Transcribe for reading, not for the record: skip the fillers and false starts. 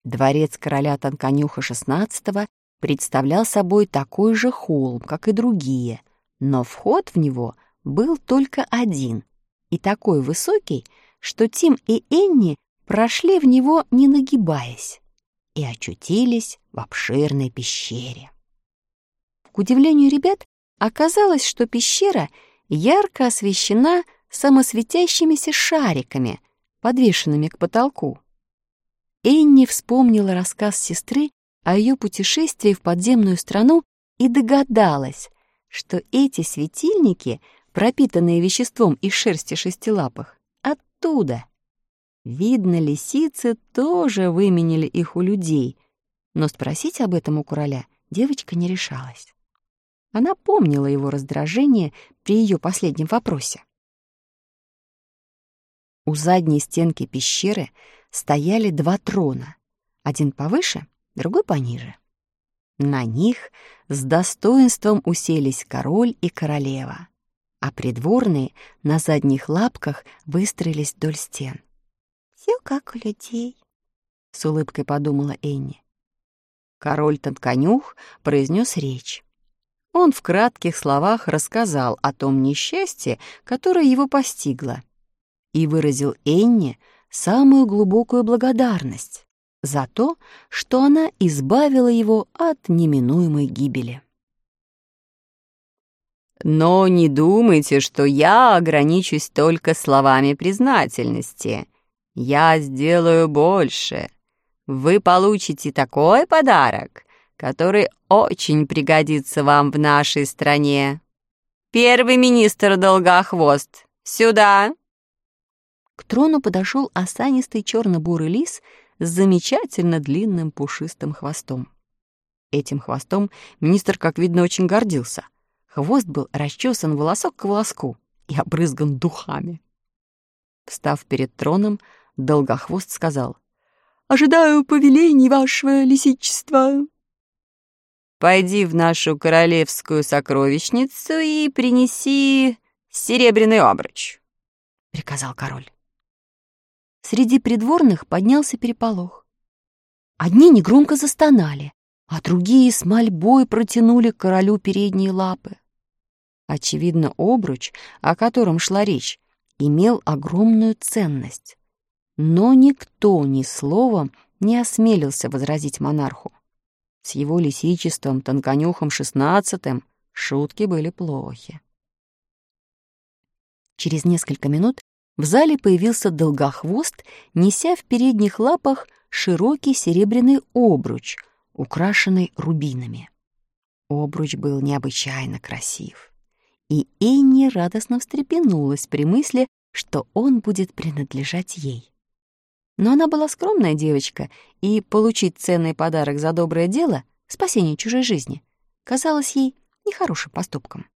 Дворец короля Тонконюха XVI представлял собой такой же холм, как и другие, но вход в него был только один и такой высокий, что Тим и Энни прошли в него, не нагибаясь, и очутились в обширной пещере. К удивлению ребят, оказалось, что пещера ярко освещена самосветящимися шариками, подвешенными к потолку. Энни вспомнила рассказ сестры о ее путешествии в подземную страну и догадалась, что эти светильники, пропитанные веществом из шерсти шестилапых, оттуда. Видно, лисицы тоже выменили их у людей, но спросить об этом у короля девочка не решалась. Она помнила его раздражение при ее последнем вопросе. У задней стенки пещеры стояли два трона, один повыше, другой пониже. На них с достоинством уселись король и королева, а придворные на задних лапках выстроились вдоль стен. «Всё как у людей», — с улыбкой подумала Энни. Король Тонконюх произнес речь. Он в кратких словах рассказал о том несчастье, которое его постигло, и выразил Энни самую глубокую благодарность за то, что она избавила его от неминуемой гибели. «Но не думайте, что я ограничусь только словами признательности. Я сделаю больше. Вы получите такой подарок, который очень пригодится вам в нашей стране. Первый министр Долгохвост, сюда!» К трону подошел осанистый черно-бурый лис с замечательно длинным пушистым хвостом. Этим хвостом министр, как видно, очень гордился. Хвост был расчесан волосок к волоску и обрызган духами. Встав перед троном, Долгохвост сказал: «Ожидаю повелений, вашего лисичества». «Пойди в нашу королевскую сокровищницу и принеси серебряный обруч», — приказал король. Среди придворных поднялся переполох. Одни негромко застонали, а другие с мольбой протянули к королю передние лапы. Очевидно, обруч, о котором шла речь, имел огромную ценность. Но никто ни словом не осмелился возразить монарху. С его лисичеством Тонконюхом XVI шутки были плохи. Через несколько минут в зале появился Долгохвост, неся в передних лапах широкий серебряный обруч, украшенный рубинами. Обруч был необычайно красив, и Энни радостно встрепенулась при мысли, что он будет принадлежать ей. Но она была скромная девочка, и получить ценный подарок за доброе дело, спасение чужой жизни, казалось ей нехорошим поступком.